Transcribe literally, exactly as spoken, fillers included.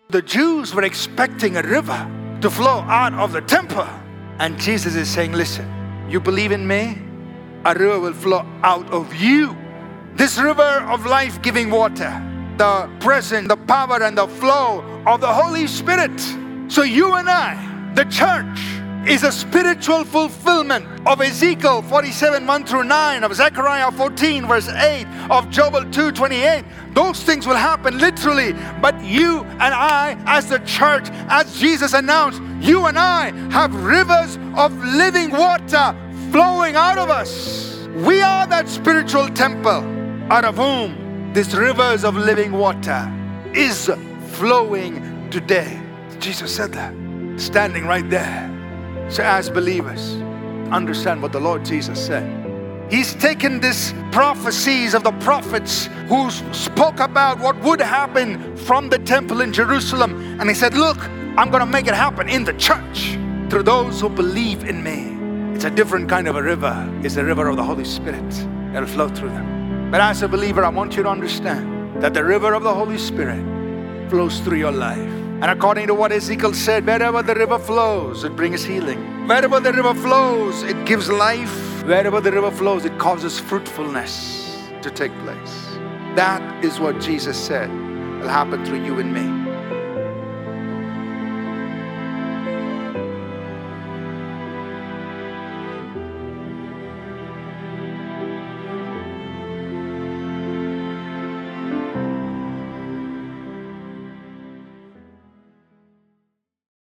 The Jews were expecting a river to flow out of the temple. And Jesus is saying, listen, you believe in me? A river will flow out of you. This river of life-giving water, the presence, the power, and the flow of the Holy Spirit. So you and I, the church, is a spiritual fulfillment of Ezekiel forty-seven, one through nine, of Zechariah fourteen, verse eight, of Joel two, twenty-eight. Those things will happen literally. But you and I, as the church, as Jesus announced, you and I have rivers of living water flowing out of us. We are that spiritual temple out of whom this rivers of living water is flowing today. Jesus said that, standing right there. So as believers, understand what the Lord Jesus said. He's taken these prophecies of the prophets who spoke about what would happen from the temple in Jerusalem. And he said, look, I'm going to make it happen in the church through those who believe in me. It's a different kind of a river. It's the river of the Holy Spirit that will flow through them. But as a believer, I want you to understand that the river of the Holy Spirit flows through your life. And according to what Ezekiel said, wherever the river flows, it brings healing. Wherever the river flows, it gives life. Wherever the river flows, it causes fruitfulness to take place. That is what Jesus said will happen through you and me.